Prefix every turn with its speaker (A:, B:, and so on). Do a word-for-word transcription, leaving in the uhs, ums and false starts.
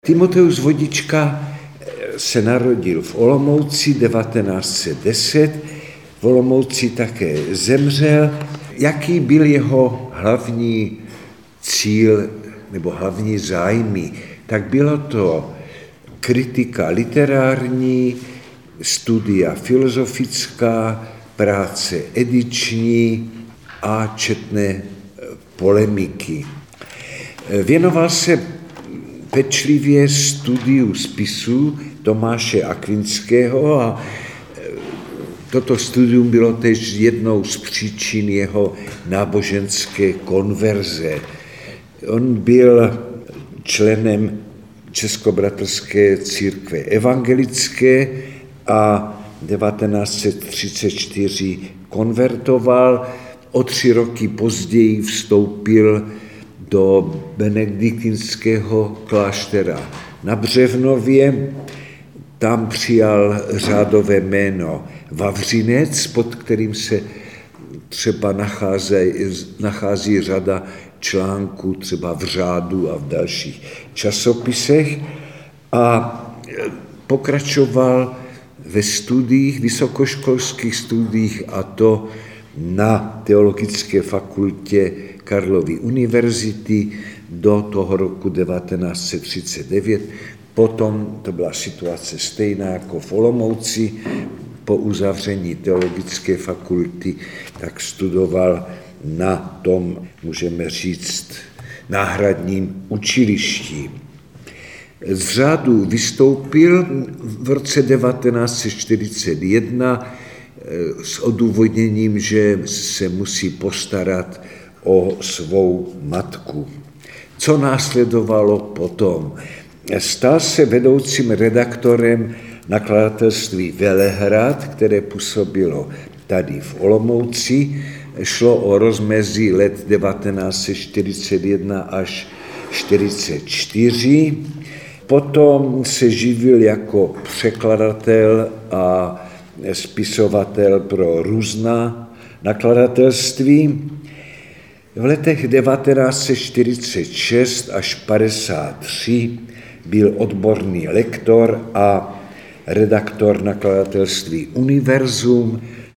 A: Timoteus Vodička se narodil v Olomouci devatenáct set deset, v Olomouci také zemřel. Jaký byl jeho hlavní cíl nebo hlavní zájmy? Tak bylo to kritika literární, studia filozofická, práce ediční a četné polemiky. Věnoval se pečlivě studiu spisů Tomáše Akvinského a toto studium bylo též jednou z příčin jeho náboženské konverze. On byl členem Českobratrské církve evangelické a devatenáct set třicet čtyři konvertoval. O tři roky později vstoupil do benediktinského kláštera na Břevnově. Tam přijal řádové jméno Vavřinec, pod kterým se třeba nachází, nachází řada článků třeba v Řádu a v dalších časopisech, a pokračoval ve studiích, vysokoškolských studiích, a to na Teologické fakultě Karlovy univerzity do toho roku devatenáct set třicet devět. Potom to byla situace stejná jako v Olomouci. Po uzavření Teologické fakulty tak studoval na tom, můžeme říct, náhradním učilišti. Z řádu vystoupil v roce devatenáct set čtyřicet jedna s odůvodněním, že se musí postarat o svou matku. Co následovalo potom? Stal se vedoucím redaktorem nakladatelství Velehrad, které působilo tady v Olomouci. Šlo o rozmezí let devatenáct set čtyřicet jedna až čtyřicet čtyři. Potom se živil jako překladatel a spisovatel pro různá nakladatelství. V letech devatenáct set čtyřicet šest až padesát tři byl odborný lektor a redaktor nakladatelství Univerzum.